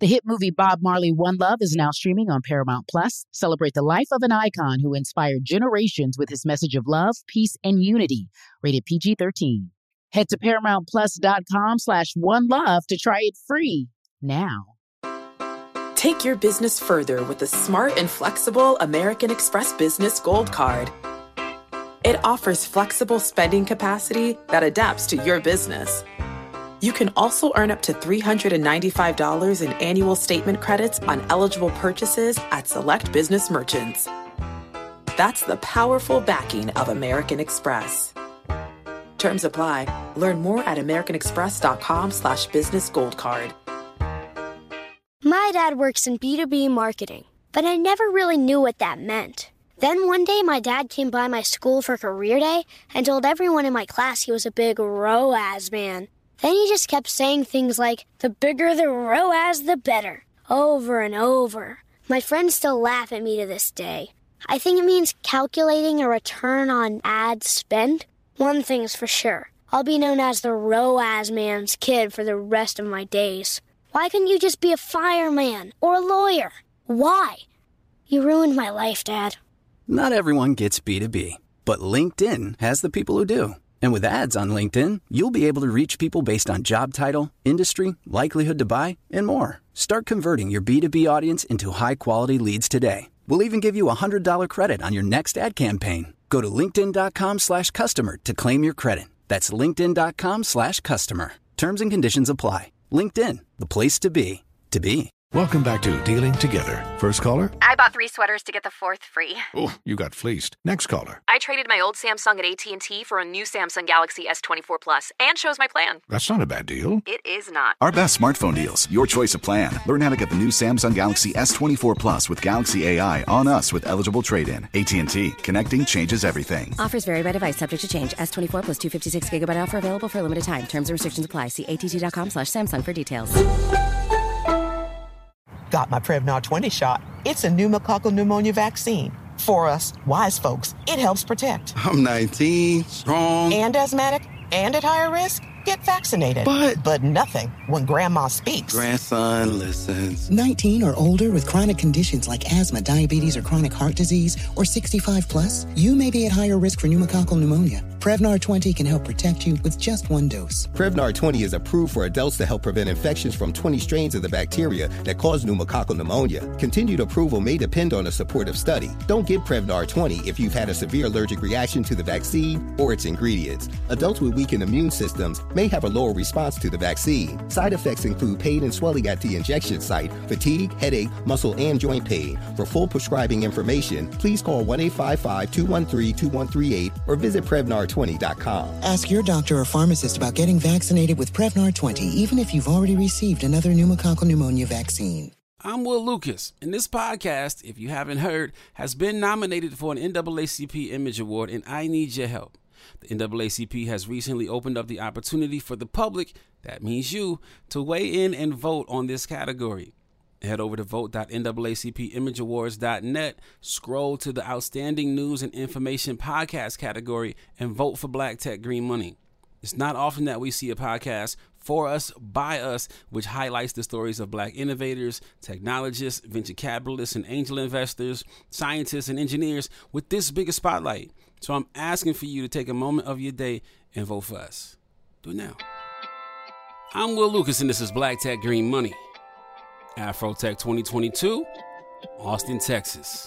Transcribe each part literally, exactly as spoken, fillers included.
The hit movie Bob Marley, One Love is now streaming on Paramount Plus. Celebrate the life of an icon who inspired generations with his message of love, peace, and unity. Rated P G thirteen. Head to ParamountPlus.com slash One Love to try it free now. Take your business further with the smart and flexible American Express Business Gold Card. It offers flexible spending capacity that adapts to your business. You can also earn up to three hundred ninety-five dollars in annual statement credits on eligible purchases at select business merchants. That's the powerful backing of American Express. Terms apply. Learn more at americanexpress.com slash business gold card. My dad works in B two B marketing, but I never really knew what that meant. Then one day my dad came by my school for career day and told everyone in my class he was a big R O A S man. Then he just kept saying things like, the bigger the R O A S, the better, over and over. My friends still laugh at me to this day. I think it means calculating a return on ad spend. One thing's for sure, I'll be known as the R O A S man's kid for the rest of my days. Why couldn't you just be a fireman or a lawyer? Why? You ruined my life, Dad. Not everyone gets B two B, but LinkedIn has the people who do. And with ads on LinkedIn, you'll be able to reach people based on job title, industry, likelihood to buy, and more. Start converting your B two B audience into high-quality leads today. We'll even give you a one hundred dollars credit on your next ad campaign. Go to linkedin.com slash customer to claim your credit. That's linkedin.com slash customer. Terms and conditions apply. LinkedIn, the place to be, to be. Welcome back to Dealing Together. First caller? I bought three sweaters to get the fourth free. Oh, you got fleeced. Next caller? I traded my old Samsung at A T and T for a new Samsung Galaxy S twenty-four Plus and shows my plan. That's not a bad deal. It is not. Our best smartphone deals. Your choice of plan. Learn how to get the new Samsung Galaxy S twenty-four Plus with Galaxy A I on us with eligible trade-in. A T and T. Connecting changes everything. Offers vary by device. Subject to change. S twenty-four plus two fifty-six gigabyte offer available for a limited time. Terms and restrictions apply. See att.com slash Samsung for details. Got my Prevnar twenty shot. It's a pneumococcal pneumonia vaccine. For us, wise folks, it helps protect. I'm nineteen, strong. And asthmatic, and at higher risk. Get vaccinated. But... But nothing when Grandma speaks. Grandson listens. nineteen or older with chronic conditions like asthma, diabetes, or chronic heart disease, or sixty-five plus, you may be at higher risk for pneumococcal pneumonia. Prevnar twenty can help protect you with just one dose. Prevnar twenty is approved for adults to help prevent infections from twenty strains of the bacteria that cause pneumococcal pneumonia. Continued approval may depend on a supportive study. Don't get Prevnar twenty if you've had a severe allergic reaction to the vaccine or its ingredients. Adults with weakened immune systems may have a lower response to the vaccine. Side effects include pain and swelling at the injection site, fatigue, headache, muscle, and joint pain. For full prescribing information, please call one eight five five, two one three, two one three eight or visit Prevnar twenty dot com. Ask your doctor or pharmacist about getting vaccinated with Prevnar twenty, even if you've already received another pneumococcal pneumonia vaccine. I'm Will Lucas, and this podcast, if you haven't heard, has been nominated for an N double A C P Image Award, and I need your help. The N double A C P has recently opened up the opportunity for the public, that means you, to weigh in and vote on this category. Head over to vote dot N double A C P image awards dot net, scroll to the Outstanding News and Information Podcast category, and vote for Black Tech Green Money. It's not often that we see a podcast for us, by us, which highlights the stories of Black innovators, technologists, venture capitalists, and angel investors, scientists, and engineers with this big a spotlight. So I'm asking for you to take a moment of your day and vote for us. Do it now. I'm Will Lucas, and this is Black Tech Green Money. Afrotech twenty twenty-two, Austin, Texas.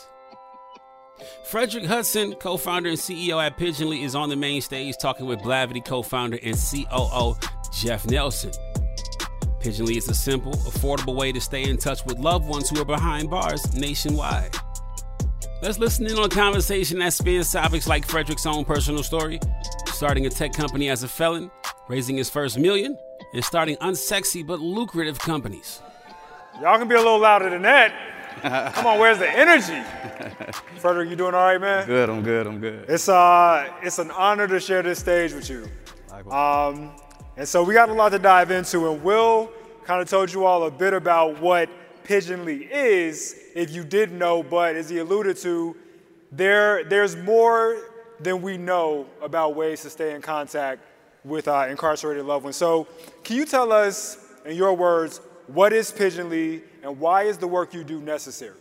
Frederick Hudson, co-founder and C E O at Pigeonly, is on the main stage talking with Blavity co-founder and C O O Jeff Nelson. Pigeonly is a simple, affordable way to stay in touch with loved ones who are behind bars nationwide. Let's listen in on a conversation that spans topics like Frederick's own personal story, starting a tech company as a felon, raising his first million, and starting unsexy but lucrative companies. Y'all can be a little louder than that. Come on, where's the energy? Frederick, you doing all right, man? Good, I'm good, I'm good. It's uh, it's an honor to share this stage with you. Um, and so we got a lot to dive into, and Will kind of told you all a bit about what Pigeonly is, if you didn't know, but as he alluded to, there there's more than we know about ways to stay in contact with uh, incarcerated loved ones. So can you tell us, in your words, what is Pigeonly, and why is the work you do necessary?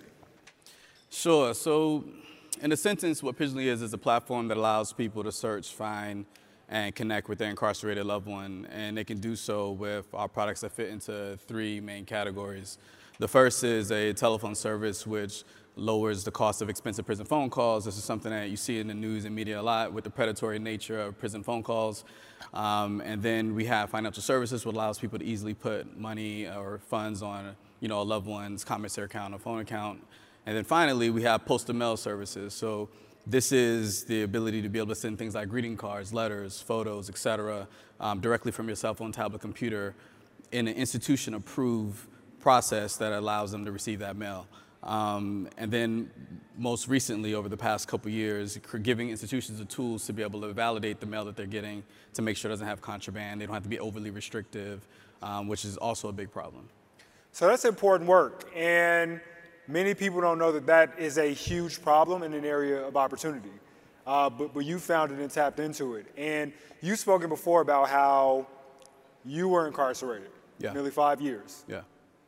Sure. So, in a sentence, what Pigeonly is is a platform that allows people to search, find, and connect with their incarcerated loved one, and they can do so with our products that fit into three main categories. The first is a telephone service which lowers the cost of expensive prison phone calls. This is something that you see in the news and media a lot with the predatory nature of prison phone calls. Um, and then we have financial services, which allows people to easily put money or funds on, you know, a loved one's commissary account or phone account. And then finally, we have postal mail services. So this is the ability to be able to send things like greeting cards, letters, photos, et cetera, um, directly from your cell phone, tablet, computer in an institution-approved process that allows them to receive that mail. Um, and then most recently, over the past couple years, giving institutions the tools to be able to validate the mail that they're getting to make sure it doesn't have contraband. They don't have to be overly restrictive, um, which is also a big problem. So that's important work. And many people don't know that that is a huge problem in an area of opportunity. Uh, but, but you found it and tapped into it. And you've spoken before about how you were incarcerated. Yeah. Nearly five years. Yeah.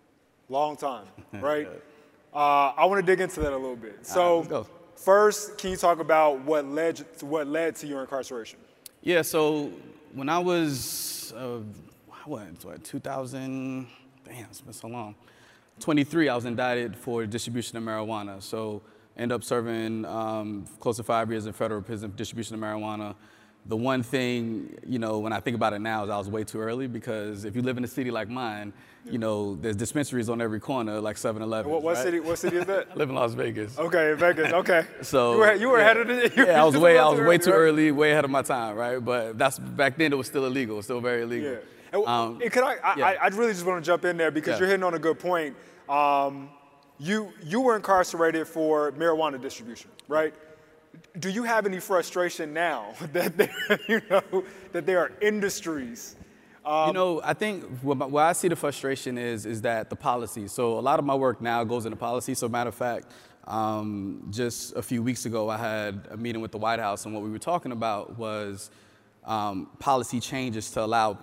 Long time, right? Uh, I want to dig into that a little bit. So, right, first, can you talk about what led to, what led to your incarceration? Yeah. So when I was uh, what, what two thousand? Damn, it's been so long. twenty-three, I was indicted for distribution of marijuana. So ended up serving um, close to five years in federal prison for distribution of marijuana. The one thing, you know, when I think about it now is I was way too early, because if you live in a city like mine, you know, there's dispensaries on every corner, like seven eleven. What, what right? city? What city is that? I live in Las Vegas. Okay, in Vegas. Okay. So you were, you were yeah. ahead of the. You yeah, I was way, I was way too right? early, way ahead of my time, right? But that's back then. It was still illegal. It was still very illegal. Yeah. And, um, and could I? I, yeah. I? I really just want to jump in there because Yeah. you're hitting on a good point. Um, you you were incarcerated for marijuana distribution, right? Do you have any frustration now that there, you know, that there are industries? Um, you know, I think what, where I see the frustration is is that the policy. So a lot of my work now goes into policy. So matter of fact, um, just a few weeks ago, I had a meeting with the White House, and what we were talking about was um, policy changes to allow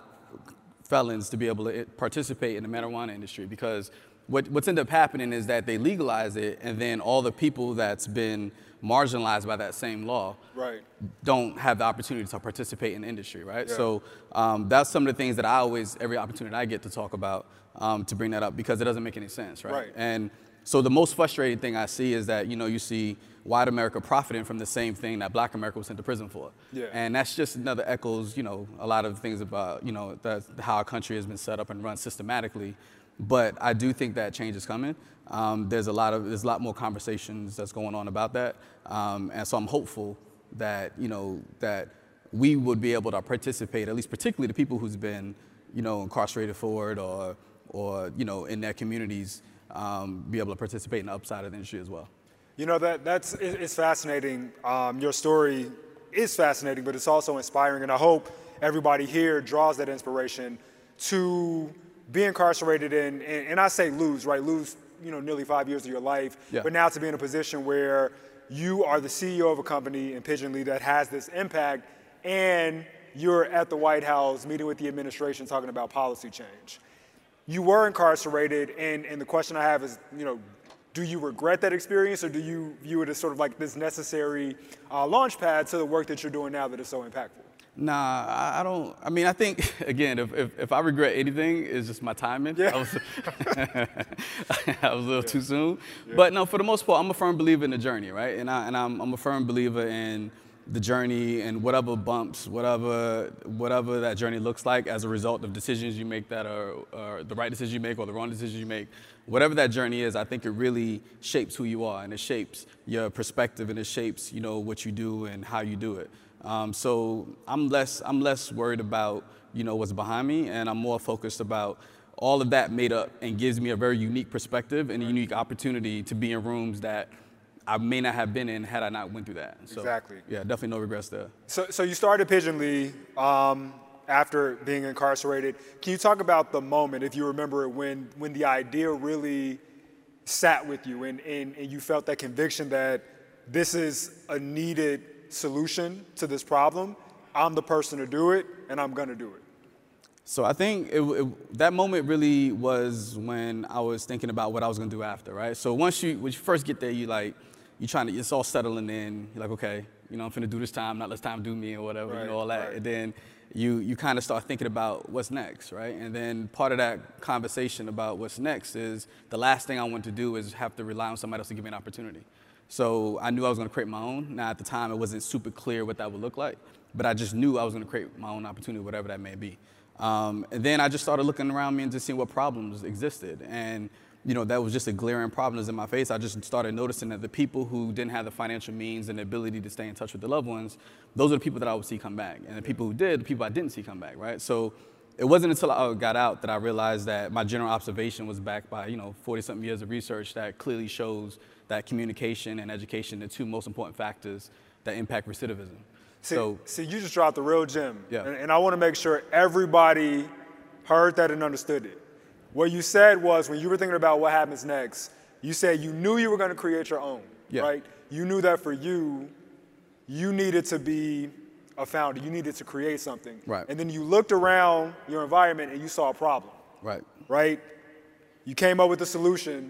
felons to be able to participate in the marijuana industry. Because what, what's ended up happening is that they legalize it, and then all the people that's been marginalized by that same law right. don't have the opportunity to participate in the industry, right? Yeah. So um, that's some of the things that I always, every opportunity I get to talk about, um, to bring that up, because it doesn't make any sense, right? Right. And so the most frustrating thing I see is that, you know, you see white America profiting from the same thing that black America was sent to prison for. Yeah. And that's just another echoes, you know, a lot of things about, you know, that's how our country has been set up and run systematically. But I do think that change is coming. Um, there's a lot of there's a lot more conversations that's going on about that, um, and so I'm hopeful that you know that we would be able to participate, at least particularly the people who's been you know incarcerated for it or or you know in their communities, um, be able to participate in the upside of the industry as well. You know that that's it's fascinating. Um, your story is fascinating, but it's also inspiring, and I hope everybody here draws that inspiration to be incarcerated and, and, and I say lose, right? Lose, you know, nearly five years of your life, yeah. but now to be in a position where you are the C E O of a company in Pigeonly that has this impact, and you're at the White House meeting with the administration talking about policy change. You were incarcerated, and, and the question I have is, you know, do you regret that experience, or do you view it as sort of like this necessary uh, launch pad to the work that you're doing now that is so impactful? Nah, I don't. I mean, I think, again, if, if, if I regret anything, it's just my timing. Yeah. I was, I was a little yeah. too soon. Yeah. But no, for the most part, I'm a firm believer in the journey, right? And, I, and I'm, I'm a firm believer in the journey and whatever bumps, whatever whatever that journey looks like as a result of decisions you make that are, are the right decision you make or the wrong decision you make. Whatever that journey is, I think it really shapes who you are, and it shapes your perspective, and it shapes, you know, what you do and how you do it. Um, so I'm less I'm less worried about, you know, what's behind me, and I'm more focused about all of that made up and gives me a very unique perspective and a unique opportunity to be in rooms that I may not have been in had I not went through that. So, exactly. Yeah, definitely no regrets there. So, so you started Pigeonly um, after being incarcerated. Can you talk about the moment, if you remember it, when when the idea really sat with you and, and, and you felt that conviction that this is a needed solution to this problem? I'm the person to do it, and I'm going to do it. So I think it, it, that moment really was when I was thinking about what I was gonna do after, right? So once you, when you first get there, you like, you trying to, it's all settling in. You're like, okay, you know, I'm finna do this time, not this time do me or whatever, right, you know, all that. Right. And then you you kind of start thinking about what's next, right? And then part of that conversation about what's next is the last thing I want to do is have to rely on somebody else to give me an opportunity. So I knew I was gonna create my own. Now at the time, it wasn't super clear what that would look like, but I just knew I was gonna create my own opportunity, whatever that may be. Um, and then I just started looking around me and just seeing what problems existed. And, you know, that was just a glaring problem in my face. I just started noticing that the people who didn't have the financial means and the ability to stay in touch with their loved ones, those are the people that I would see come back. And the people who did, the people I didn't see come back, right? So it wasn't until I got out that I realized that my general observation was backed by, you know, forty-something years of research that clearly shows that communication and education are the two most important factors that impact recidivism. See, so, see, you just dropped the real gem. Yeah. And, and I want to make sure everybody heard that and understood it. What you said was, when you were thinking about what happens next, you said you knew you were going to create your own, yeah. right? You knew that for you, you needed to be a founder. You needed to create something. Right. And then you looked around your environment and you saw a problem. Right. Right? You came up with a solution.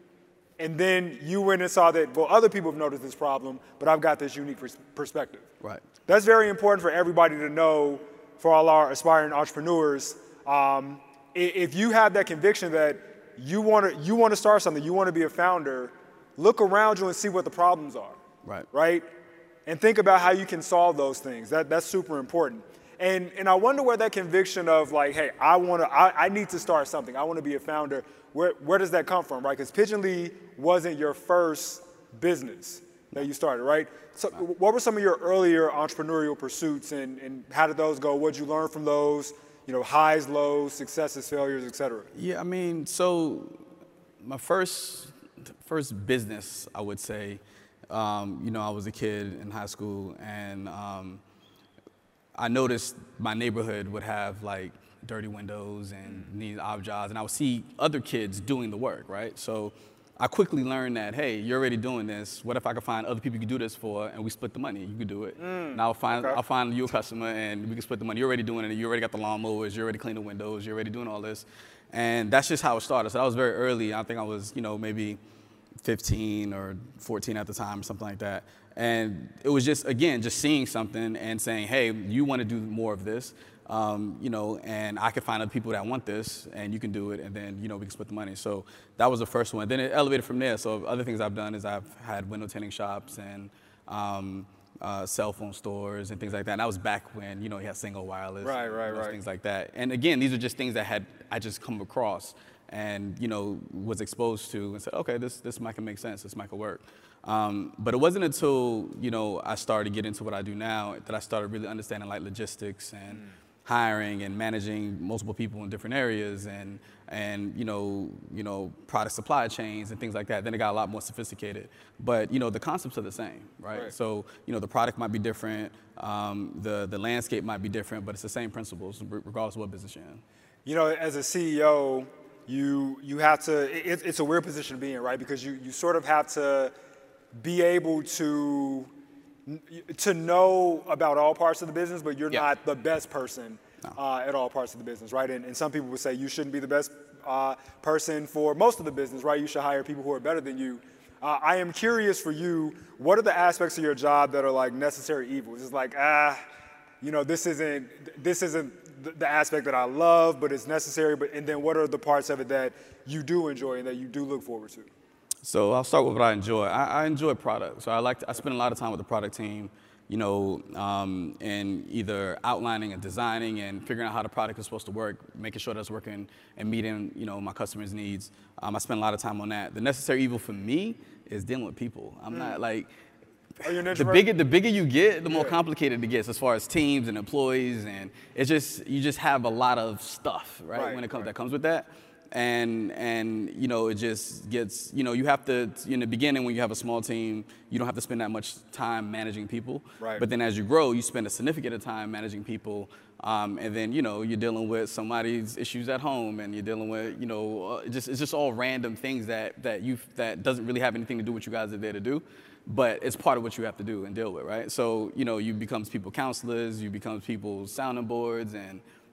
And then you went and saw that, well, other people have noticed this problem, but I've got this unique pers- perspective. Right. That's very important for everybody to know, for all our aspiring entrepreneurs. Um, if you have that conviction that you want to you want to start something, you want to be a founder, look around you and see what the problems are. Right. Right? And think about how you can solve those things. That that's super important. And and I wonder where that conviction of like, hey, I want to, I, I need to start something. I want to be a founder. Where where does that come from, right? Because Pigeon Lee wasn't your first business that you started, right? So what were some of your earlier entrepreneurial pursuits, and, and how did those go? What did you learn from those? You know, highs, lows, successes, failures, et cetera. Yeah, I mean, so my first first business, I would say, um, you know, I was a kid in high school, and um, I noticed my neighborhood would have like dirty windows and need odd jobs, and I would see other kids doing the work, right? So I quickly learned that, hey, you're already doing this. What if I could find other people you could do this for, and we split the money? You could do it. Mm, and I'll find, okay. I'll find you a customer, and we can split the money. You're already doing it. You already got the lawnmowers. You already cleaned the windows. You're already doing all this. And that's just how it started. So that was very early. I think I was, you know, maybe fifteen or fourteen at the time or something like that. And it was just, again, just seeing something and saying, hey, you want to do more of this. Um, you know, and I can find other people that want this, and you can do it, and then, you know, we can split the money. So that was the first one. Then it elevated from there. So other things I've done is I've had window tinting shops and um, uh, cell phone stores and things like that. And that was back when, you know, you had single wireless. Right, right, and right. Things like that. And again, these are just things that had I just come across and, you know, was exposed to and said, okay, this this might can make sense. This might could work. Um, but it wasn't until, you know, I started to get into what I do now that I started really understanding like logistics and mm. hiring and managing multiple people in different areas and and you know you know product supply chains and things like that. Then it got a lot more sophisticated, but you know the concepts are the same, right? right. So you know the product might be different, um, the the landscape might be different, but it's the same principles regardless of what business you're in. You know, as a C E O, you you have to. It, it's a weird position to be in, right? Because you you sort of have to be able to. to know about all parts of the business, but you're yeah. not the best person no. uh, at all parts of the business, right? And, and some people would say you shouldn't be the best uh, person for most of the business, right? You should hire people who are better than you. Uh, I am curious for you, what are the aspects of your job that are like necessary evils? It's like, ah, you know, this isn't this isn't the aspect that I love, but it's necessary. But and then what are the parts of it that you do enjoy and that you do look forward to? So I'll start with what I enjoy. I, I enjoy product. So I like to, I spend a lot of time with the product team, you know, um, and either outlining and designing and figuring out how the product is supposed to work, making sure that's working and meeting, you know, my customers' needs. Um, I spend a lot of time on that. The necessary evil for me is dealing with people. I'm mm. not like, Are you an the bigger the bigger you get, the more yeah. complicated it gets as far as teams and employees, and it's just you just have a lot of stuff, right? right when it comes right. that comes with that. And, and you know, it just gets, you know, you have to, in the beginning when you have a small team, you don't have to spend that much time managing people. Right. But then as you grow, you spend a significant time managing people. Um, and then, you know, you're dealing with somebody's issues at home, and you're dealing with, you know, uh, just it's just all random things that, that, you, that doesn't really have anything to do with what you guys are there to do. But it's part of what you have to do and deal with, right? So, you know, you become people counselors, you become people sounding boards, and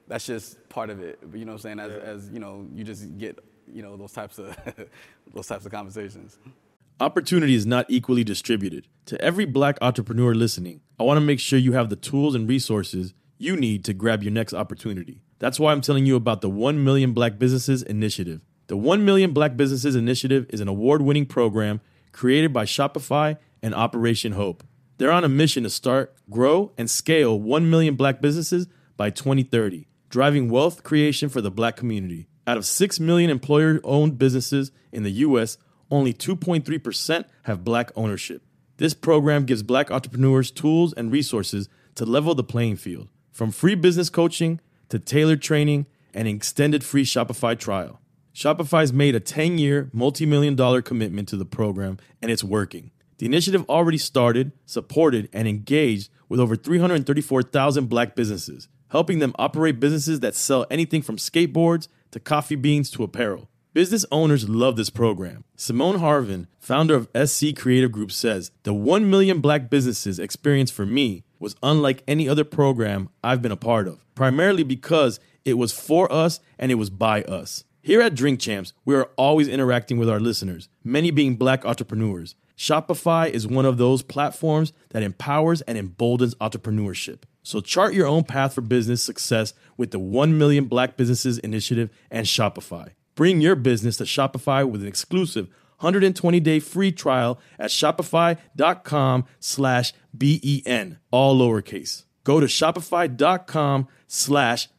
that's just part of it. But you know what I'm saying? As, Yeah. as you know, you just get, you know, those types of those types of conversations. Opportunity is not equally distributed. To every Black entrepreneur listening, I want to make sure you have the tools and resources you need to grab your next opportunity. That's why I'm telling you about the one million Black Businesses Initiative. The one million Black Businesses Initiative is an award-winning program created by Shopify and Operation Hope. They're on a mission to start, grow, and scale one million Black businesses by twenty thirty, driving wealth creation for the Black community. Out of six million employer-owned businesses in the U S, only two point three percent have Black ownership. This program gives Black entrepreneurs tools and resources to level the playing field, from free business coaching to tailored training and an extended free Shopify trial. Shopify's made a ten-year, multi-million dollar commitment to the program, and it's working. The initiative already started, supported, and engaged with over three hundred thirty-four thousand Black businesses, helping them operate businesses that sell anything from skateboards to coffee beans to apparel. Business owners love this program. Simone Harvin, founder of S C Creative Group, says, "The one million Black businesses experience for me was unlike any other program I've been a part of, primarily because it was for us and it was by us." Here at Drink Champs, we are always interacting with our listeners, many being Black entrepreneurs. Shopify is one of those platforms that empowers and emboldens entrepreneurship. So chart your own path for business success with the one million Black Businesses Initiative and Shopify. Bring your business to Shopify with an exclusive one hundred twenty day free trial at shopify.com slash B-E-N, all lowercase. Go to shopify.com slash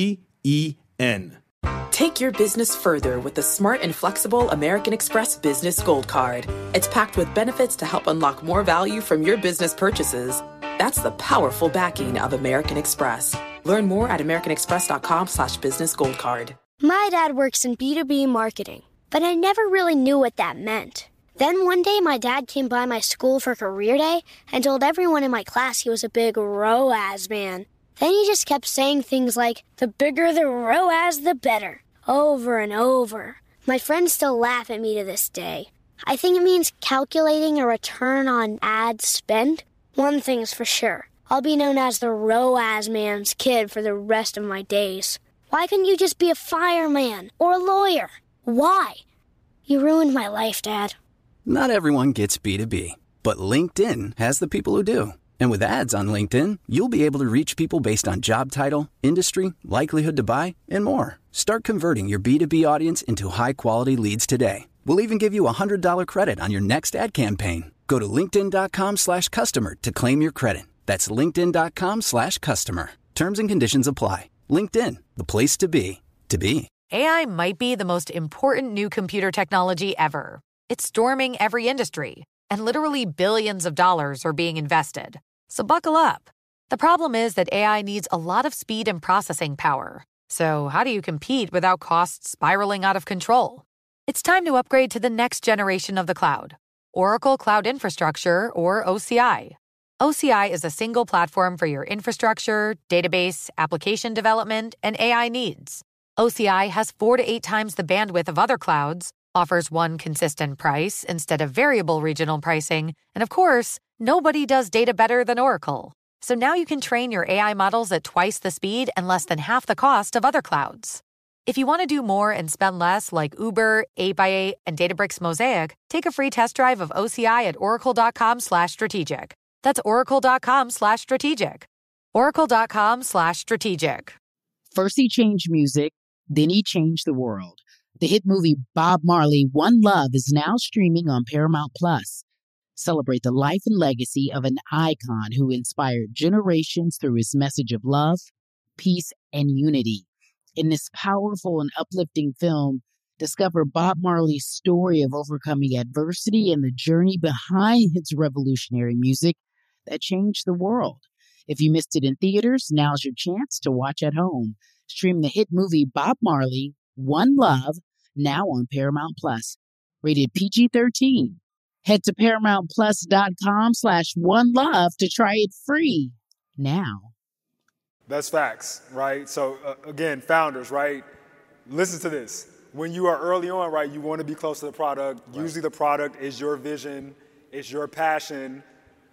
B-E-N. Take your business further with the smart and flexible American Express Business Gold Card. It's packed with benefits to help unlock more value from your business purchases. That's the powerful backing of American Express. Learn more at americanexpress.com slash business gold card. My dad works in B two B marketing, but I never really knew what that meant. Then one day my dad came by my school for career day and told everyone in my class he was a big R O A S man. Then he just kept saying things like, the bigger the R O A S, the better, over and over. My friends still laugh at me to this day. I think it means calculating a return on ad spend. One thing's for sure, I'll be known as the R O A S man's kid for the rest of my days. Why couldn't you just be a fireman or a lawyer? Why? You ruined my life, Dad. Not everyone gets B two B, but LinkedIn has the people who do. And with ads on LinkedIn, you'll be able to reach people based on job title, industry, likelihood to buy, and more. Start converting your B two B audience into high-quality leads today. We'll even give you a one hundred dollars credit on your next ad campaign. Go to linkedin.com slash customer to claim your credit. That's linkedin.com slash customer. Terms and conditions apply. LinkedIn, the place to be, to be. A I might be the most important new computer technology ever. It's storming every industry, and literally billions of dollars are being invested. So buckle up. The problem is that A I needs a lot of speed and processing power. So how do you compete without costs spiraling out of control? It's time to upgrade to the next generation of the cloud, Oracle Cloud Infrastructure, or O C I. O C I is a single platform for your infrastructure, database, application development, and A I needs. O C I has four to eight times the bandwidth of other clouds, offers one consistent price instead of variable regional pricing, and of course, nobody does data better than Oracle. So now you can train your A I models at twice the speed and less than half the cost of other clouds. If you want to do more and spend less like Uber, eight by eight, and Databricks Mosaic, take a free test drive of O C I at oracle.com slash strategic. That's oracle.com slash strategic. Oracle.com slash strategic. First he changed music, then he changed the world. The hit movie Bob Marley, One Love is now streaming on Paramount Plus. Celebrate the life and legacy of an icon who inspired generations through his message of love, peace, and unity. In this powerful and uplifting film, discover Bob Marley's story of overcoming adversity and the journey behind his revolutionary music that changed the world. If you missed it in theaters, now's your chance to watch at home. Stream the hit movie Bob Marley, One Love, now on Paramount Plus. Rated P G thirteen. Head to ParamountPlus.com slash One Love to try it free now. That's facts, right? So, uh, again, founders, right? Listen to this. When you are early on, right, you want to be close to the product. Right. Usually the product is your vision, it's your passion.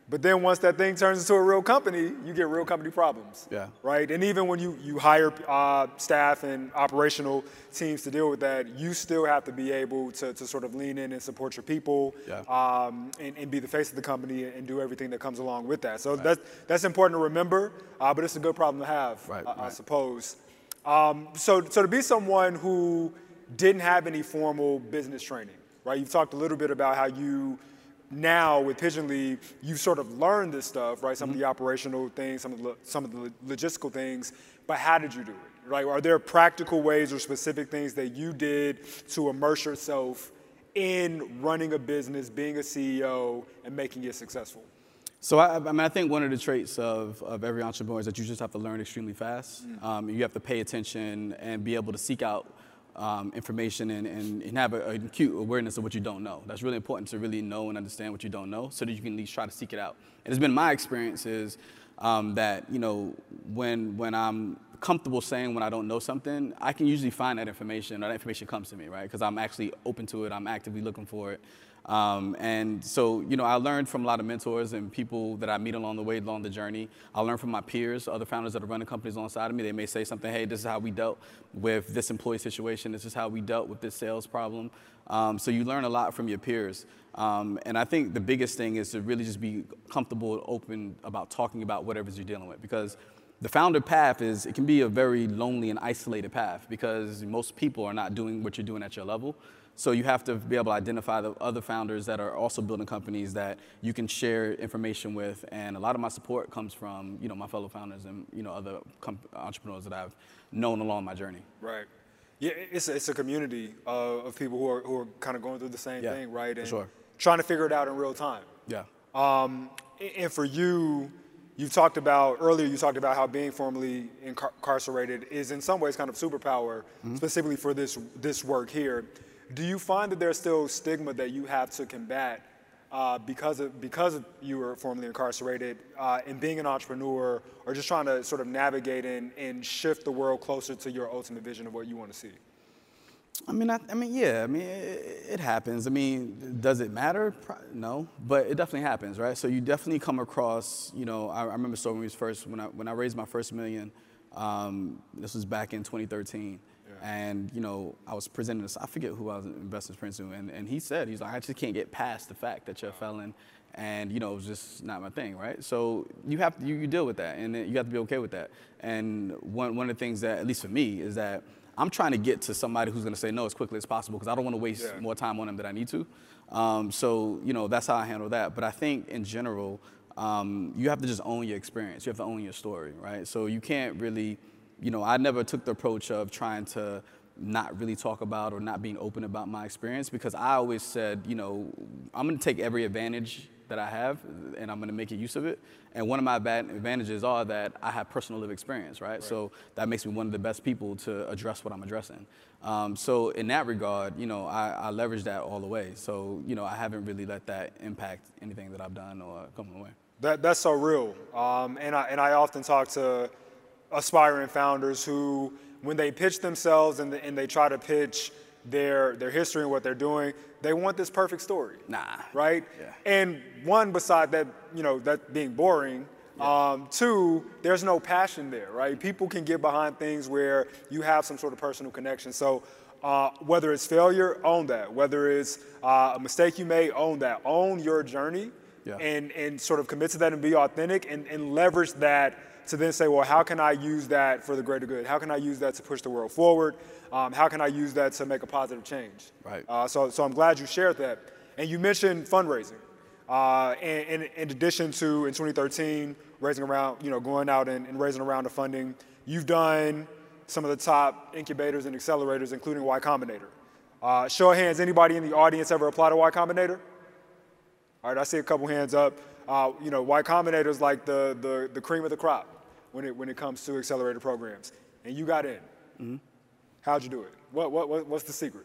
But then once that thing turns into a real company, you get real company problems. Yeah. Right? And even when you, you hire uh, staff and operational teams to deal with that, you still have to be able to, to sort of lean in and support your people yeah. um, and, and be the face of the company and do everything that comes along with that. So right. that's, that's important to remember, uh, but it's a good problem to have, right, I, right. I suppose. Um, so, so to be someone who didn't have any formal business training, right? You've talked a little bit about how you now with Pigeonly, you've sort of learned this stuff, right? Some mm-hmm. of the operational things, some of the, some of the logistical things, but how did you do it? Right? Are there practical ways or specific things that you did to immerse yourself in running a business, being a C E O, and making it successful? So I, I mean, I think one of the traits of, of every entrepreneur is that you just have to learn extremely fast. Mm-hmm. Um, you have to pay attention and be able to seek out Um, information and, and, and have an acute awareness of what you don't know. That's really important to really know and understand what you don't know so that you can at least try to seek it out. And it's been my experience is um, that, you know, when, when I'm comfortable saying when I don't know something, I can usually find that information or that information comes to me, right? Because I'm actually open to it, I'm actively looking for it. Um, and so, you know, I learned from a lot of mentors and people that I meet along the way, along the journey. I learned from my peers, other founders that are running companies alongside of me. They may say something, hey, this is how we dealt with this employee situation. This is how we dealt with this sales problem. Um, so you learn a lot from your peers. Um, and I think the biggest thing is to really just be comfortable and open about talking about whatever you're dealing with. Because the founder path is, it can be a very lonely and isolated path because most people are not doing what you're doing at your level. So you have to be able to identify the other founders that are also building companies that you can share information with. And a lot of my support comes from, you know, my fellow founders and, you know, other entrepreneurs that I've known along my journey. Right. Yeah, it's a, it's a community of, of people who are, who are kind of going through the same yeah, thing, right? And for sure. trying to figure it out in real time. Yeah. Um, and for you, you talked about, earlier you talked about how being formerly incar- incarcerated is in some ways kind of superpower, mm-hmm. specifically for this this work here. Do you find that there's still stigma that you have to combat uh, because of because of you were formerly incarcerated uh, in being an entrepreneur or just trying to sort of navigate and, and shift the world closer to your ultimate vision of what you want to see? I mean, I, I mean, yeah, I mean, it, it happens. I mean, does it matter? No, but it definitely happens, right? So you definitely come across, you know, I, I remember so when we was first, when I, when I raised my first million, um, this was back in twenty thirteen. And, you know, I was presenting this, I forget who I was investing into, and, and he said, he's like, I just can't get past the fact that you're a felon, and, you know, it was just not my thing, right? So you have to, you, you deal with that, and you have to be okay with that. And one, one of the things that, at least for me, is that I'm trying to get to somebody who's going to say no as quickly as possible, because I don't want to waste yeah. more time on them than I need to. Um, so, you know, that's how I handle that. But I think, in general, um, you have to just own your experience. You have to own your story, right? So you can't really... You know, I never took the approach of trying to not really talk about or not being open about my experience because I always said, you know, I'm going to take every advantage that I have and I'm going to make use of it. And one of my advantages are that I have personal lived experience, right? right? So that makes me one of the best people to address what I'm addressing. Um, so in that regard, you know, I, I leverage that all the way. So, you know, I haven't really let that impact anything that I've done or come away. That, that's so real. Um, and, I, and I often talk to aspiring founders who, when they pitch themselves and, the, and they try to pitch their their history and what they're doing, they want this perfect story. Nah. Right? Yeah. And one, beside that, you know, that being boring, yeah. um, two, there's no passion there, right? People can get behind things where you have some sort of personal connection. So uh, whether it's failure, own that. Whether it's uh, a mistake you made, own that. Own your journey yeah. and, and sort of commit to that and be authentic and, and leverage that to then say, well, how can I use that for the greater good? How can I use that to push the world forward? Um, how can I use that to make a positive change? Right. Uh, so, so I'm glad you shared that. And you mentioned fundraising. Uh, and, and in addition to, in twenty thirteen, raising around, you know, going out and, and raising a round of funding, you've done some of the top incubators and accelerators, including Y Combinator. Uh, show of hands, anybody in the audience ever apply to Y Combinator? All right, I see a couple hands up. Uh, you know, Y Combinator is like the, the, the cream of the crop when it when it comes to accelerator programs, and you got in. Mm-hmm. How'd you do it? What what, what what's the secret?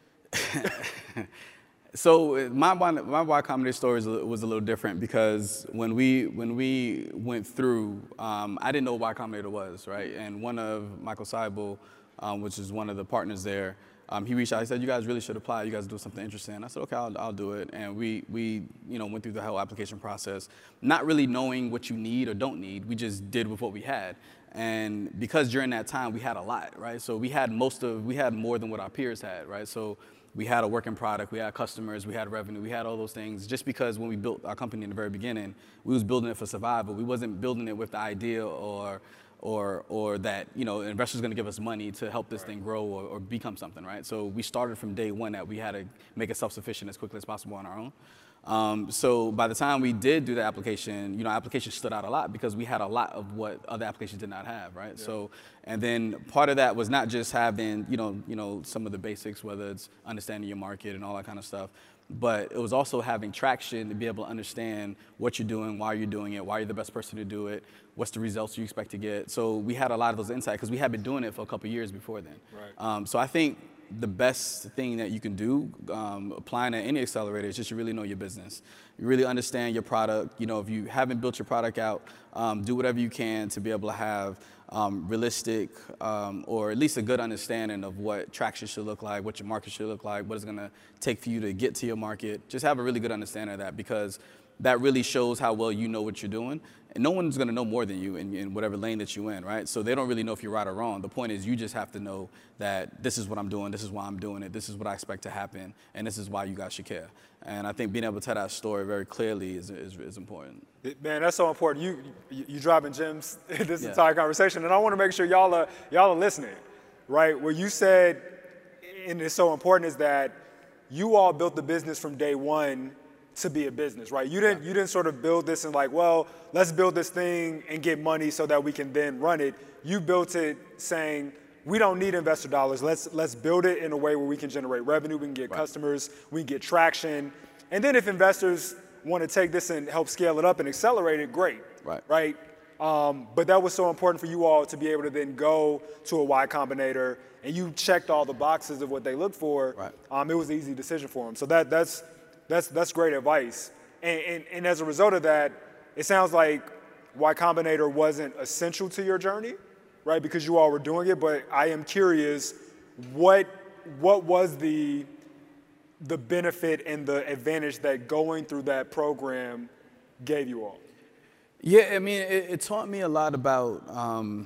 So my my Y Combinator story was a little different because when we when we went through, um, I didn't know what Y Combinator was, right? And one of Michael Seibel, um, which is one of the partners there, Um, he reached out. He said, "You guys really should apply. You guys do something interesting." I said, "Okay, I'll, I'll do it." And we, we, you know, went through the whole application process, not really knowing what you need or don't need. We just did with what we had. And because during that time we had a lot, right? So we had most of, we had more than what our peers had, right? So we had a working product, we had customers, we had revenue, we had all those things. Just because when we built our company in the very beginning, we was building it for survival. We wasn't building it with the idea or, or, or that, you know, investors are gonna give us money to help this right. thing grow or, or become something, right? So we started from day one that we had to make it self-sufficient as quickly as possible on our own. Um, so by the time we did do the application, you know, application stood out a lot because we had a lot of what other applications did not have, right? Yeah. So, and then part of that was not just having, you know, you know, some of the basics, whether it's understanding your market and all that kind of stuff, but it was also having traction to be able to understand what you're doing, why you're doing it, why you're the best person to do it, what's the results you expect to get. So we had a lot of those insights because we had been doing it for a couple of years before then. Right. Um, so I think the best thing that you can do um, applying at any accelerator is just you really know your business. You really understand your product. You know, if you haven't built your product out, um, do whatever you can to be able to have um, realistic um, or at least a good understanding of what traction should look like, what your market should look like, what it's gonna take for you to get to your market. Just have a really good understanding of that because that really shows how well you know what you're doing. And no one's gonna know more than you in, in whatever lane that you're in, right? So they don't really know if you're right or wrong. The point is you just have to know that this is what I'm doing, this is why I'm doing it, this is what I expect to happen, and this is why you guys should care. And I think being able to tell that story very clearly is, is, is important. Man, that's so important. You, you, you dropping gems in this yeah. entire conversation, and I wanna make sure y'all are, y'all are listening, right? What you said, and it's so important, is that you all built the business from day one to be a business, right? You didn't you didn't sort of build this and like, well, let's build this thing and get money so that we can then run it. You built it saying, we don't need investor dollars. Let's let's build it in a way where we can generate revenue, we can get right. customers, we can get traction. And then if investors want to take this and help scale it up and accelerate it, great, right? Right? Um, but that was so important for you all to be able to then go to a Y Combinator and you checked all the boxes of what they look for. Right. Um, it was an easy decision for them. So that that's That's that's great advice. And, and, and as a result of that, it sounds like Y Combinator wasn't essential to your journey, right? Because you all were doing it, but I am curious, what what was the the benefit and the advantage that going through that program gave you all? Yeah, I mean, it, it taught me a lot about um,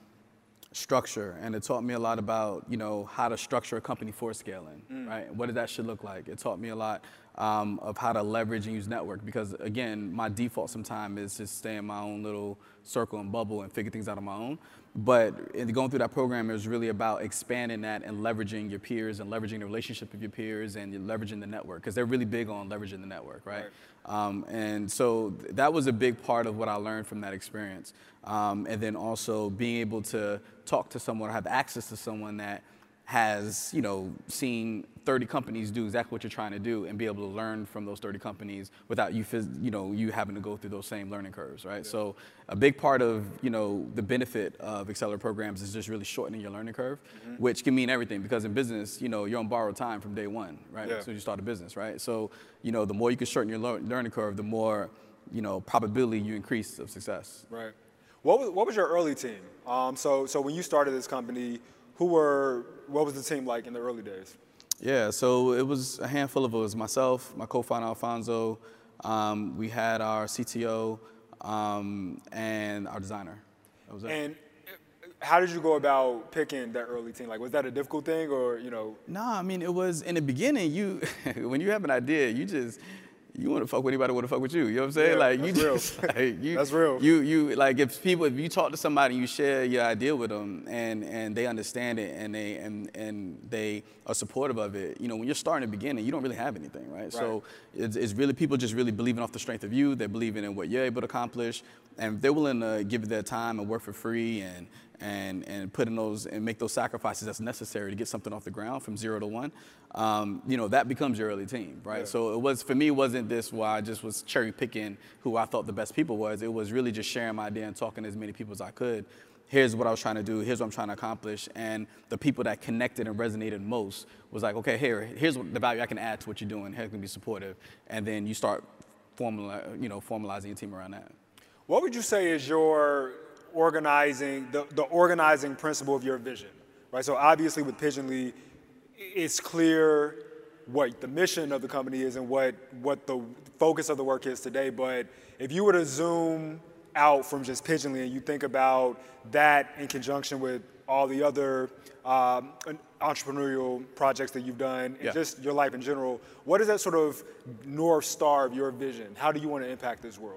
structure, and it taught me a lot about, you know, how to structure a company for scaling, mm. right? What that should look like. It taught me a lot um, of how to leverage and use network because, again, my default sometimes is just stay in my own little circle and bubble and figure things out on my own. But in going through that program, it was really about expanding that and leveraging your peers and leveraging the relationship with your peers and leveraging the network because they're really big on leveraging the network, right? right. Um, and so that was a big part of what I learned from that experience. Um, and then also being able to talk to someone or have access to someone that has, you know, seen thirty companies do exactly what you're trying to do and be able to learn from those thirty companies without you, you know, you having to go through those same learning curves, right? Yeah. So a big part of, you know, the benefit of accelerator programs is just really shortening your learning curve, mm-hmm. which can mean everything because in business, you know, you're on borrowed time from day one, right? Yeah. So you start a business, right? So, you know, the more you can shorten your learning curve, the more, you know, probability you increase of success. Right. What was, what was your early team? Um, so, so when you started this company, who were, what was the team like in the early days? Yeah, so it was a handful of us, myself, my co-founder Alfonso, um, we had our C T O, um, and our designer. That was it. And how did you go about picking that early team? Like, was that a difficult thing or, you know? No, I mean, it was, in the beginning, you, when you have an idea, you just, you want to fuck with anybody want to fuck with you. You know what I'm saying? Yeah, like you that's just, real. like, you, that's real. You, you, like if people, if you talk to somebody, you share your idea with them, and and they understand it, and they and and they are supportive of it. You know, when you're starting at the beginning, you don't really have anything, right? right. So it's, it's really people just really believing off the strength of you. They're believing in what you're able to accomplish, and they're willing to give their time and work for free, and and and put in those and make those sacrifices that's necessary to get something off the ground from zero to one. Um, you know, that becomes your early team, right? Yeah. So it was, for me, it wasn't this where I just was cherry picking who I thought the best people was. It was really just sharing my idea and talking to as many people as I could. Here's what I was trying to do. Here's what I'm trying to accomplish. And the people that connected and resonated most was like, okay, here, here's what the value I can add to what you're doing. How can be supportive? And then you start formula, you know, formalizing your team around that. What would you say is your organizing, the, the organizing principle of your vision, right? So obviously with Pigeonly, it's clear what the mission of the company is and what, what the focus of the work is today. But if you were to zoom out from just Pigeonly and you think about that in conjunction with all the other um, entrepreneurial projects that you've done and yeah. just your life in general, what is that sort of North Star of your vision? How do you want to impact this world?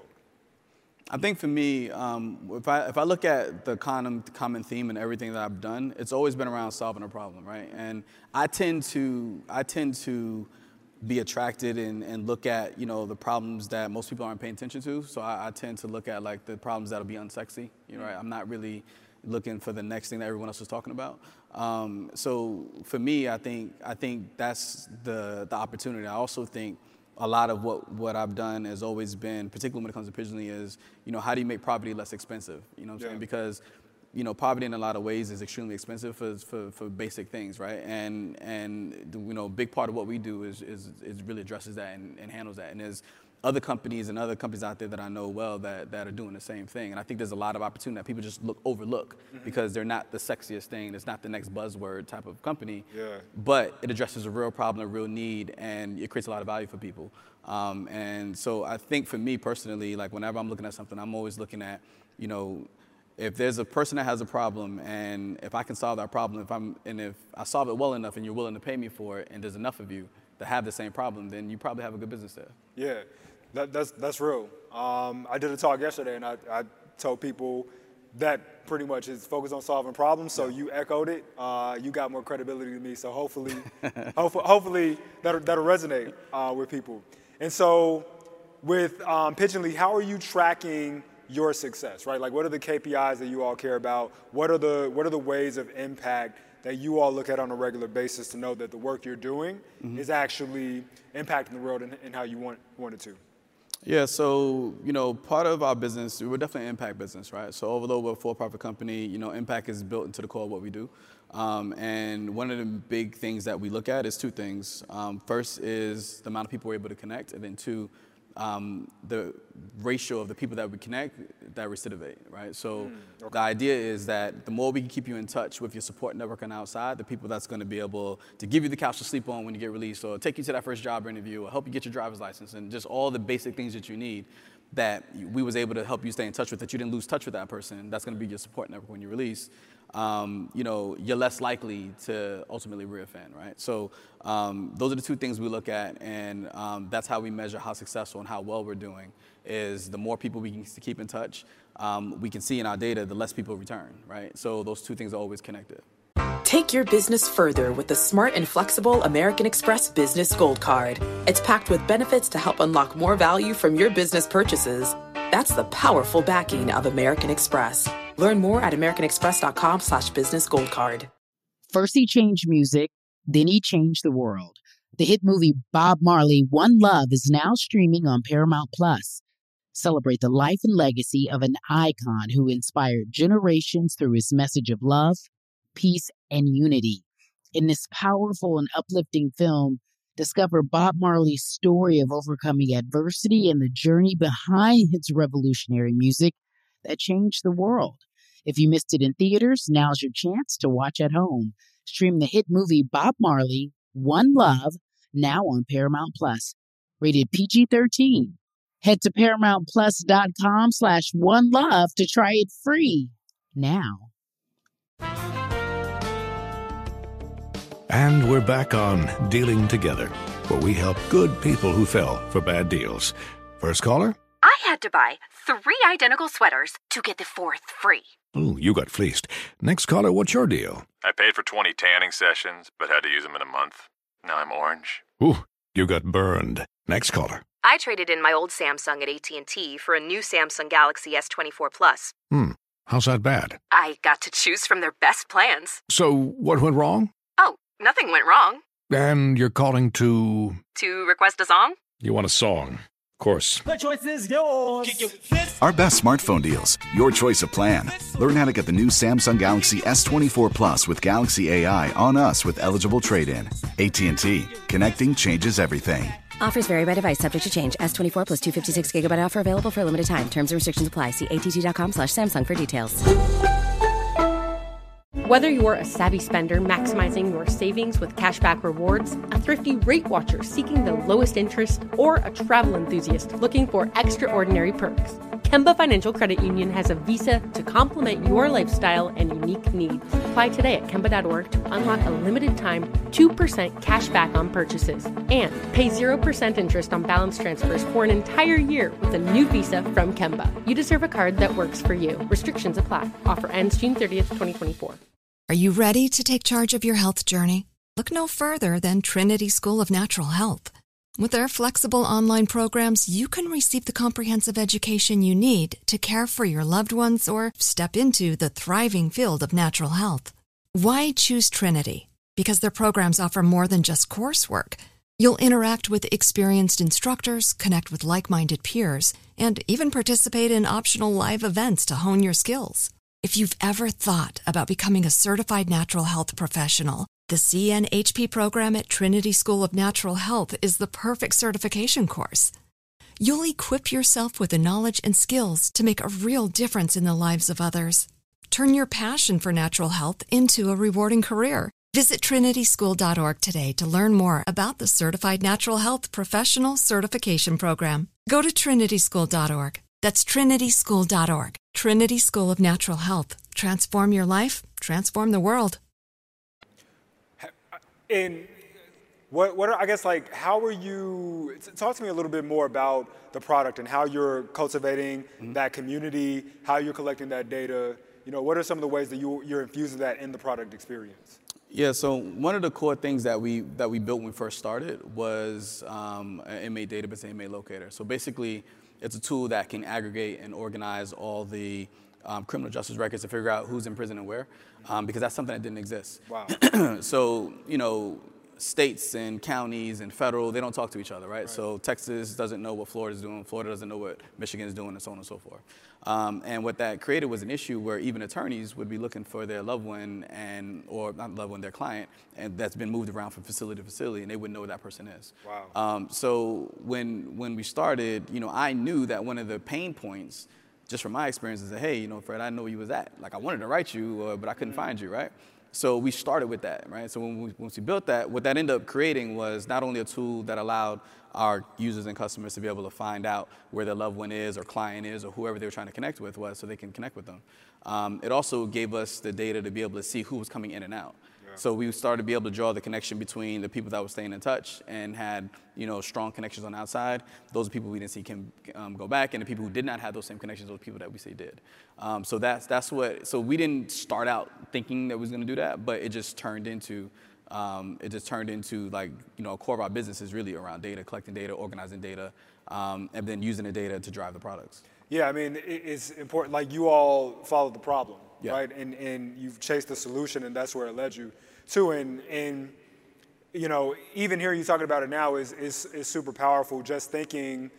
I think for me, um, if I if I look at the common common theme in everything that I've done, it's always been around solving a problem, right? And I tend to I tend to be attracted and, and look at, you know, the problems that most people aren't paying attention to. So I, I tend to look at like the problems that'll be unsexy. You know, right? I'm not really looking for the next thing that everyone else is talking about. Um, so for me, I think I think that's the the opportunity. I also think a lot of what, what I've done has always been, particularly when it comes to Pigeonly, is, you know, how do you make poverty less expensive? You know what I'm yeah. saying? Because, you know, poverty in a lot of ways is extremely expensive for, for, for basic things, right? And, and you know, a big part of what we do is, is, is really addresses that and, and handles that. And there's other companies and other companies out there that I know well that, that are doing the same thing. And I think there's a lot of opportunity that people just look overlook mm-hmm. because they're not the sexiest thing. It's not the next buzzword type of company. Yeah. But it addresses a real problem, a real need, and it creates a lot of value for people. Um, and so I think for me personally, like whenever I'm looking at something, I'm always looking at, you know, if there's a person that has a problem and if I can solve that problem, if I'm, and if I solve it well enough and you're willing to pay me for it and there's enough of you that have the same problem, then you probably have a good business there. Yeah. That, that's that's real. Um, I did a talk yesterday, and I, I told people that pretty much is focused on solving problems. So yeah. you echoed it. Uh, you got more credibility than me. So hopefully, hopefully, hopefully that'll, that'll resonate uh, with people. And so, with um, Pigeonly, how are you tracking your success? Right? Like, what are the K P Is that you all care about? What are the what are the ways of impact that you all look at on a regular basis to know that the work you're doing mm-hmm. is actually impacting the world in, in how you want want it to? Yeah, so, you know, part of our business, we're definitely an impact business, right? So although we're a for-profit company, you know, impact is built into the core of what we do. Um, and one of the big things that we look at is two things. Um, first is the amount of people we're able to connect, and then two, um, the ratio of the people that we connect that recidivate, right? So mm, okay. the idea is that the more we can keep you in touch with your support network on the outside, the people that's going to be able to give you the couch to sleep on when you get released, or take you to that first job interview, or help you get your driver's license, and just all the basic things that you need that we was able to help you stay in touch with, that you didn't lose touch with that person, that's going to be your support network when you release. Um, you know, you're less likely to ultimately reoffend, right? So um, those are the two things we look at, and um, that's how we measure how successful and how well we're doing, is the more people we can keep in touch, um, we can see in our data, the less people return, right? So those two things are always connected. Take your business further with the smart and flexible American Express Business Gold Card. It's packed with benefits to help unlock more value from your business purchases. That's the powerful backing of American Express. Learn more at americanexpress.com slash business gold card. First he changed music, then he changed the world. The hit movie Bob Marley, One Love is now streaming on Paramount Plus. Celebrate the life and legacy of an icon who inspired generations through his message of love, peace, and unity. In this powerful and uplifting film, discover Bob Marley's story of overcoming adversity and the journey behind his revolutionary music that changed the world. If you missed it in theaters, now's your chance to watch at home. Stream the hit movie Bob Marley, One Love, now on Paramount Plus. Rated P G thirteen. Head to ParamountPlus.com slash One Love to try it free now. And we're back on Dealing Together, where we help good people who fell for bad deals. First caller? I had to buy three identical sweaters to get the fourth free. Ooh, you got fleeced. Next caller, what's your deal? I paid for twenty tanning sessions, but had to use them in a month. Now I'm orange. Ooh, you got burned. Next caller. I traded in my old Samsung at A T and T for a new Samsung Galaxy S twenty-four Plus. Hmm, how's that bad? I got to choose from their best plans. So what went wrong? Oh, nothing went wrong. And you're calling to... To request a song? You want a song. Of course. The choice is yours. Our best smartphone deals. Your choice of plan. Learn how to get the new Samsung Galaxy S twenty-four Plus with Galaxy A I on us with eligible trade-in. A T and T. Connecting changes everything. Offers vary by device, subject to change. S twenty-four plus two fifty-six gigabyte offer available for a limited time. Terms and restrictions apply. See att.com slash Samsung for details. Whether you're a savvy spender maximizing your savings with cashback rewards, a thrifty rate watcher seeking the lowest interest, or a travel enthusiast looking for extraordinary perks, Kemba Financial Credit Union has a visa to complement your lifestyle and unique needs. Apply today at Kemba dot org to unlock a limited-time two percent cash back on purchases and pay zero percent interest on balance transfers for an entire year with a new visa from Kemba. You deserve a card that works for you. Restrictions apply. Offer ends June thirtieth, twenty twenty-four. Are you ready to take charge of your health journey? Look no further than Trinity School of Natural Health. With their flexible online programs, you can receive the comprehensive education you need to care for your loved ones or step into the thriving field of natural health. Why choose Trinity? Because their programs offer more than just coursework. You'll interact with experienced instructors, connect with like-minded peers, and even participate in optional live events to hone your skills. If you've ever thought about becoming a certified natural health professional, the C N H P program at Trinity School of Natural Health is the perfect certification course. You'll equip yourself with the knowledge and skills to make a real difference in the lives of others. Turn your passion for natural health into a rewarding career. Visit Trinity School dot org today to learn more about the Certified Natural Health Professional Certification Program. Go to Trinity School dot org. That's Trinity School dot org. Trinity School of Natural Health. Transform your life, transform the world. And what, what are, I guess, like, how are you, talk to me a little bit more about the product and how you're cultivating mm-hmm. that community, how you're collecting that data. You know, what are some of the ways that you, you're infusing that in the product experience? Yeah, so one of the core things that we that we built when we first started was um, an inmate database and inmate locator. So basically, it's a tool that can aggregate and organize all the um, criminal justice records to figure out who's in prison and where, um, because that's something that didn't exist. Wow. So, you know, states and counties and federal, they don't talk to each other, right? Right. So Texas doesn't know what Florida's doing, Florida doesn't know what Michigan is doing, and so on and so forth. Um, and what that created was an issue where even attorneys would be looking for their loved one and, or not loved one, their client, and that's been moved around from facility to facility, and they wouldn't know who that person is. Wow. Um, so when when we started, you know, I knew that one of the pain points, just from my experience, is that, hey, you know, Fred, I know where you was at. Like, I wanted to write you, uh, but I couldn't mm-hmm. find you, right? So we started with that, right? So when we, once we built that, what that ended up creating was not only a tool that allowed our users and customers to be able to find out where their loved one is or client is or whoever they were trying to connect with was so they can connect with them. Um, it also gave us the data to be able to see who was coming in and out. Yeah. So we started to be able to draw the connection between the people that were staying in touch and had, you know, strong connections on the outside. Those are people we didn't see can um, go back, and the people who did not have those same connections, those people that we see did. Um, so that's that's what. So we didn't start out thinking that we was going to do that, but it just turned into. Um, it just turned into, like, you know, a core of our business is really around data, collecting data, organizing data, um, and then using the data to drive the products. Yeah, I mean, it, it's important. Like, you all followed the problem, yeah. right? And and you've chased the solution, and that's where it led you to. And and you know, even hearing you talking about it now is is is super powerful. Just thinking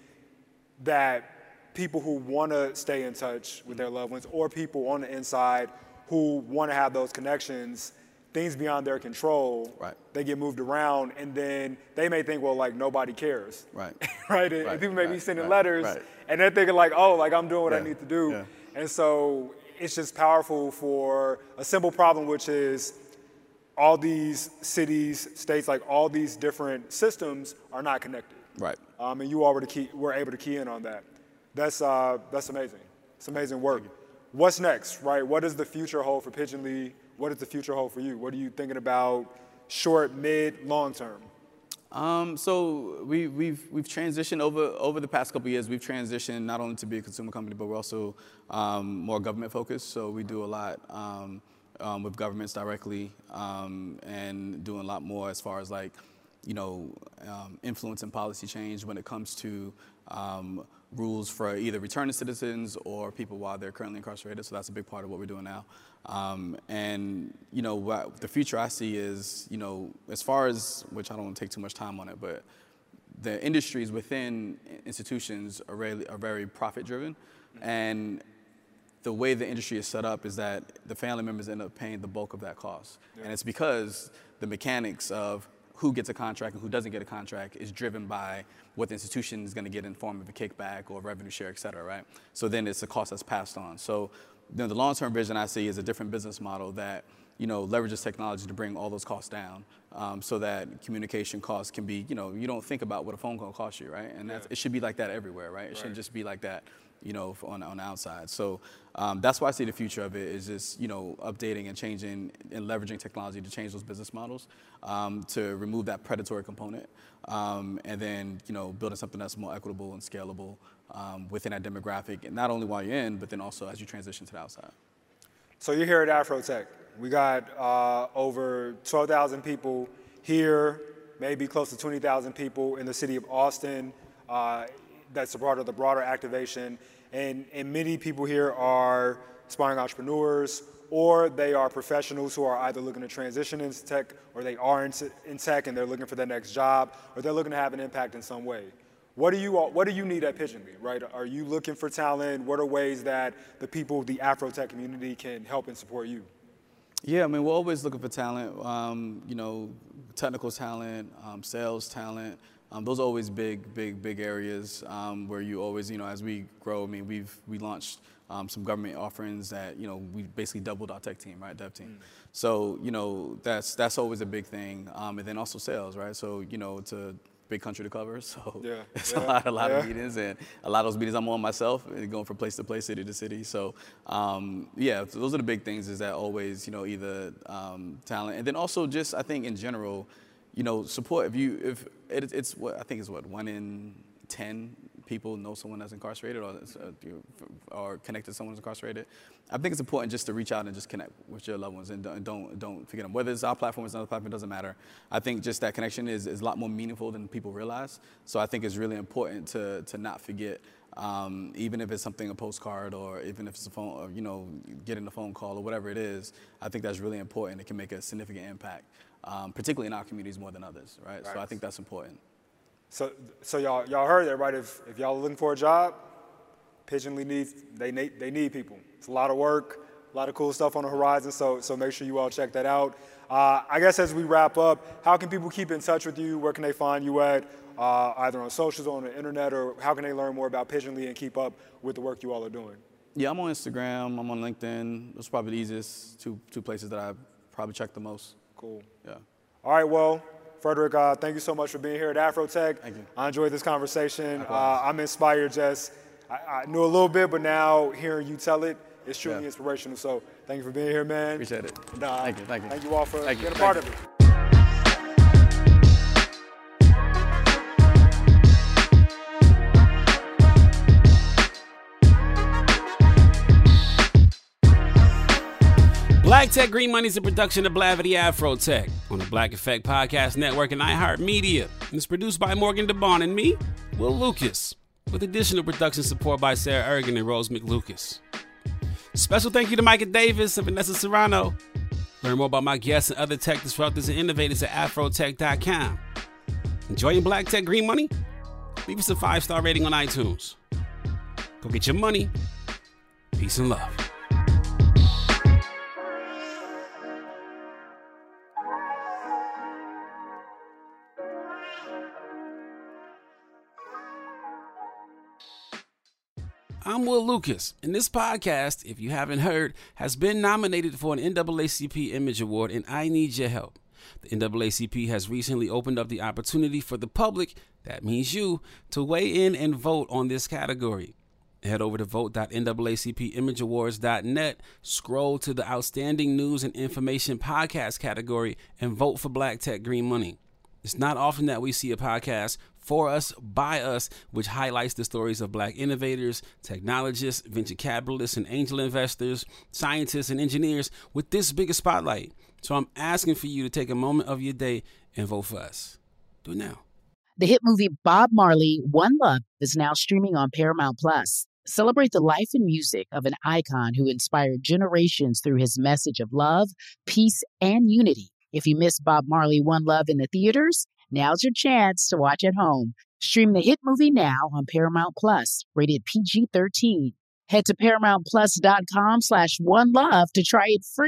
that people who want to stay in touch with their loved ones, or people on the inside who want to have those connections. Things beyond their control, right. they get moved around, and then they may think, well, like, nobody cares. Right. right? And, right. and people may right. be sending right. letters, right. and they're thinking, like, oh, like, I'm doing what yeah. I need to do. Yeah. And so it's just powerful for a simple problem, which is all these cities, states, like, all these different systems are not connected. Right. Um, and you all were, to key, were able to key in on that. That's, uh, that's amazing. It's amazing work. What's next, right? What does the future hold for Pigeonly? What does the future hold for you? What are you thinking about short, mid, long term? Um, so we, we've we've transitioned over over the past couple of years. We've transitioned not only to be a consumer company, but we're also um, more government focused. So we do a lot um, um, with governments directly, um, and doing a lot more as far as, like, you know, um, influence and policy change when it comes to um, rules for either returning citizens or people while they're currently incarcerated. So that's a big part of what we're doing now. Um, and, you know, what the future I see is, you know, as far as, which I don't want to take too much time on it, but the industries within institutions are, really, are very profit driven. And the way the industry is set up is that the family members end up paying the bulk of that cost. Yeah. And it's because the mechanics of who gets a contract and who doesn't get a contract is driven by what the institution is going to get in the form of a kickback or revenue share, et cetera, right? So then it's a cost that's passed on. So, you know, the long-term vision I see is a different business model that you know, leverages technology to bring all those costs down, um, so that communication costs can be, you know, you don't think about what a phone call costs you, right? And that's, yeah. it should be like that everywhere, right? It right. shouldn't just be like that, you know, on, on the outside. So um, that's why I see the future of it is just, you know, updating and changing and leveraging technology to change those business models, um, to remove that predatory component, um, and then, you know, building something that's more equitable and scalable um, within that demographic, and not only while you're in, but then also as you transition to the outside. So you're here at Afrotech. We got uh, over twelve thousand people here, maybe close to twenty thousand people in the city of Austin. Uh, that's a part of the broader activation. And, and many people here are aspiring entrepreneurs, or they are professionals who are either looking to transition into tech, or they are in, in tech and they're looking for their next job, or they're looking to have an impact in some way. What do you what do you need at Pigeonly, right? Are you looking for talent? What are ways that the people, the Afrotech community, can help and support you? Yeah, I mean, we're always looking for talent, um, you know, technical talent, um, sales talent. Um, those are always big, big, big areas um, where you always, you know, as we grow, I mean, we've we launched um, some government offerings that, you know, we basically doubled our tech team, right, dev team. Mm. So, you know, that's that's always a big thing. Um, and then also sales, right? So, you know, it's a big country to cover, so yeah, it's yeah, a lot, a lot yeah. of meetings, and a lot of those meetings I'm on myself, and going from place to place, city to city. So, um, yeah, so those are the big things. Is that always, you know, either um, talent, and then also just I think in general, you know, support. If you, if it, it's what I think is what one in ten people know someone that's incarcerated or or connected to someone who's incarcerated. I think it's important just to reach out and just connect with your loved ones and don't don't, don't forget them. Whether it's our platform or it's another platform, it doesn't matter. I think just that connection is, is a lot more meaningful than people realize. So I think it's really important to to not forget, um, even if it's something, a postcard, or even if it's a phone, or, you know, getting a phone call or whatever it is. I think that's really important. It can make a significant impact, um, particularly in our communities more than others, right? right? So I think that's important. So, so y'all, y'all heard that, right? If, if y'all are looking for a job, Pigeonly needs, they need, they need people. It's a lot of work, a lot of cool stuff on the horizon, so, so make sure you all check that out. Uh, I guess as we wrap up, how can people keep in touch with you? Where can they find you at, uh, either on socials or on the internet, or how can they learn more about Pigeonly and keep up with the work you all are doing? Yeah, I'm on Instagram, I'm on LinkedIn. Those are probably the easiest two, two places that I probably check the most. Cool. Yeah. All right, well, Frederick, uh, thank you so much for being here at Afrotech. Thank you. I enjoyed this conversation. Uh, I'm inspired. Just I, I knew a little bit, but now hearing you tell it, it's truly yeah. inspirational. So thank you for being here, man. Appreciate it. And, uh, thank you. Thank you. Thank you all for thank being you. a part thank of you. it. Black Tech Green Money is a production of Blavity Afrotech on the Black Effect Podcast Network and iHeartMedia. And it's produced by Morgan DeBon and me, Will Lucas, with additional production support by Sarah Ergen and Rose McLucas. Special thank you to Micah Davis and Vanessa Serrano. Learn more about my guests and other tech disruptors and innovators at afrotech dot com. Enjoying Black Tech Green Money? Leave us a five-star rating on iTunes. Go get your money. Peace and love. I'm Will Lucas, and this podcast, if you haven't heard, has been nominated for an N double A C P Image Award, and I need your help. The N double A C P has recently opened up the opportunity for the public, that means you, to weigh in and vote on this category. Head over to vote dot N double A C P image awards dot net, scroll to the Outstanding News and Information Podcast category, and vote for Black Tech Green Money. It's not often that we see a podcast for us, by us, which highlights the stories of Black innovators, technologists, venture capitalists, and angel investors, scientists, and engineers with this big a spotlight. So I'm asking for you to take a moment of your day and vote for us. Do it now. The hit movie Bob Marley, One Love is now streaming on Paramount Plus. Celebrate the life and music of an icon who inspired generations through his message of love, peace, and unity. If you missed Bob Marley, One Love in the theaters, now's your chance to watch at home. Stream the hit movie now on Paramount Plus, rated P G thirteen. Head to paramount plus dot com slash one love to try it free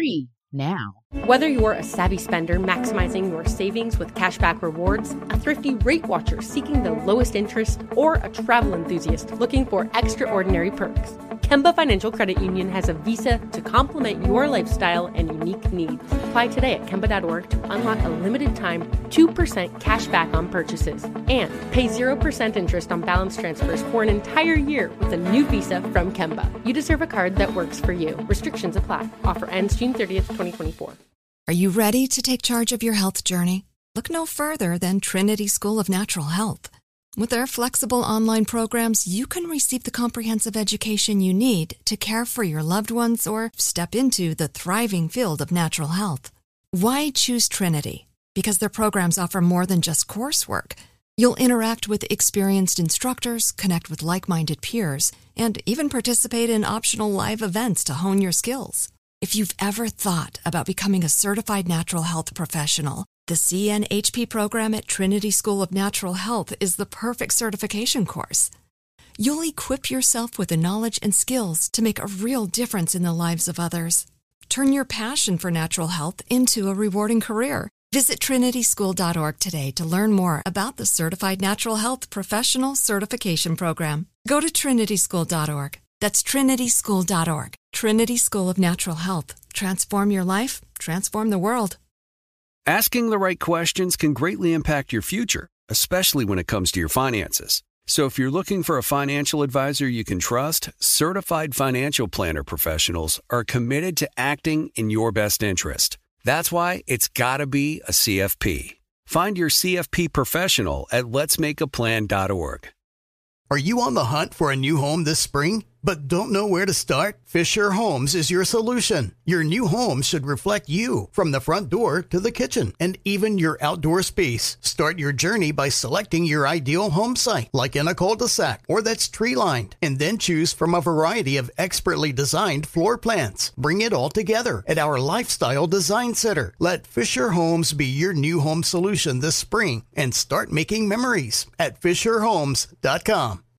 now. Whether you're a savvy spender maximizing your savings with cashback rewards, a thrifty rate watcher seeking the lowest interest, or a travel enthusiast looking for extraordinary perks, Kemba Financial Credit Union has a visa to complement your lifestyle and unique needs. Apply today at Kemba dot org to unlock a limited time two percent cash back on purchases and pay zero percent interest on balance transfers for an entire year with a new visa from Kemba. You deserve a card that works for you. Restrictions apply. Offer ends June thirtieth, twenty twenty-four. Are you ready to take charge of your health journey? Look no further than Trinity School of Natural Health. With their flexible online programs, you can receive the comprehensive education you need to care for your loved ones or step into the thriving field of natural health. Why choose Trinity? Because their programs offer more than just coursework. You'll interact with experienced instructors, connect with like-minded peers, and even participate in optional live events to hone your skills. If you've ever thought about becoming a certified natural health professional, the C N H P program at Trinity School of Natural Health is the perfect certification course. You'll equip yourself with the knowledge and skills to make a real difference in the lives of others. Turn your passion for natural health into a rewarding career. Visit trinity school dot org today to learn more about the Certified Natural Health Professional Certification Program. Go to trinity school dot org. That's trinity school dot org. Trinity School of Natural Health. Transform your life, transform the world. Asking the right questions can greatly impact your future, especially when it comes to your finances. So if you're looking for a financial advisor you can trust, certified financial planner professionals are committed to acting in your best interest. That's why it's got to be a C F P. Find your C F P professional at lets make a plan dot org. Are you on the hunt for a new home this spring, but don't know where to start? Fisher Homes is your solution. Your new home should reflect you, from the front door to the kitchen, and even your outdoor space. Start your journey by selecting your ideal home site, like in a cul-de-sac or that's tree-lined, and then choose from a variety of expertly designed floor plans. Bring it all together at our Lifestyle Design Center. Let Fisher Homes be your new home solution this spring and start making memories at fisher homes dot com.